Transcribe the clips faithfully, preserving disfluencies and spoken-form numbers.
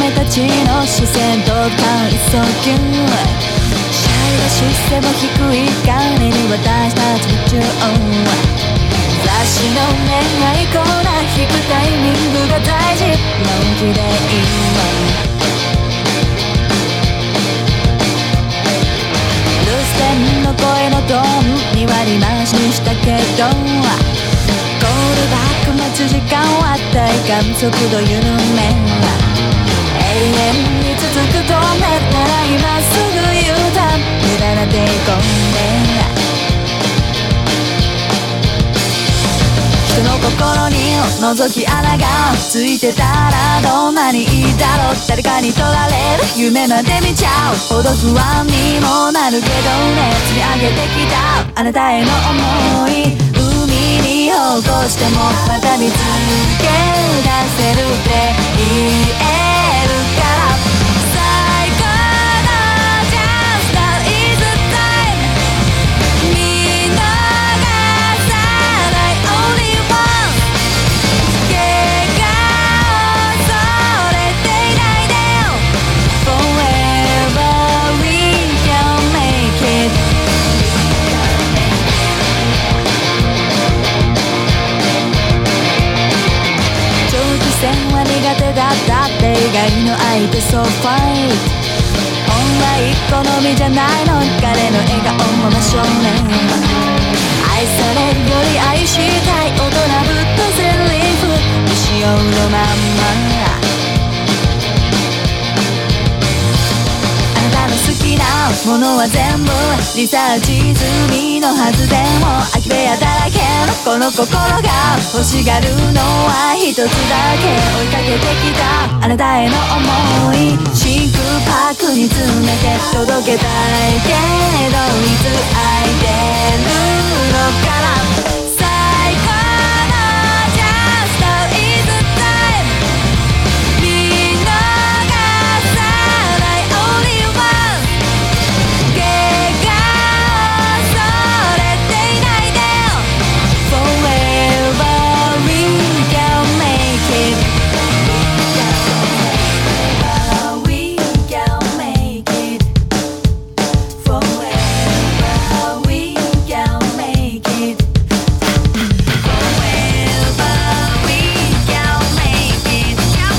前たちの視線と感想級シャイな視線も低い彼に私たち夢中雑誌の恋愛コーナー引くタイミングが大事のんきでいいわ留守電の声のトーンに割り回しにしたけどコールバック待つ時間は体感速度緩め永遠に続く止めなら今すぐ U ターン無駄な抵抗で人の心に覗き穴がついてたらどんなにいいだろう誰かに取られる夢まで見ちゃうほど不安にもなるけどね積み上げてきたあなたへの想い海に起こしてもまた見つけ出せるって言えるから最高のチャンス Now is the time 見逃さない Only one 怪我を恐れていないでよ Forever we can make it長期戦は苦手だったって以外の相手 So fight 本来好みじゃないの彼の笑顔も真正面愛されるより愛したい大人ぶったセリフ未使用のまんまあなたの好きなものは全部リサーチ済みのはずでも空き部屋だらけのこの心が欲しがるのは一つだけ追いかけてきたあなたへの想い真空パックに詰めて届けたいけどいつ空いてるのかな最高のチャンス Now is the time 見逃さない Only one 怪我を恐れていないでよ Forever we can make it Forever we can make it Forever we can make it Forever we can make it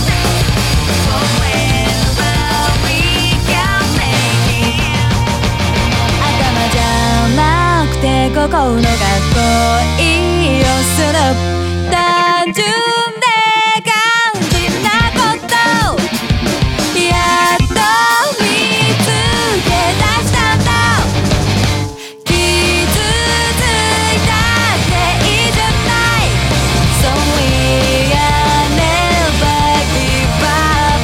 Forever we can make it 頭じゃなくて心の学校をする単純で肝心なことやっと見つけ出したんだ傷ついたっていいじゃない So we are never give up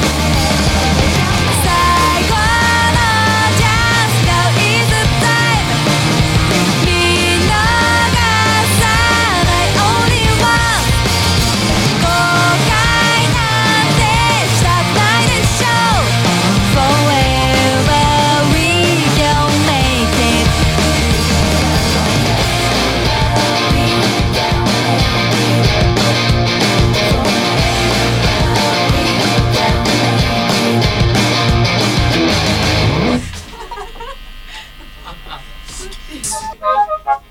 最高のチャンス Now is the time 見逃さない Only one 後悔なんてしたくないでしょ Forever we can make it Forever we can make it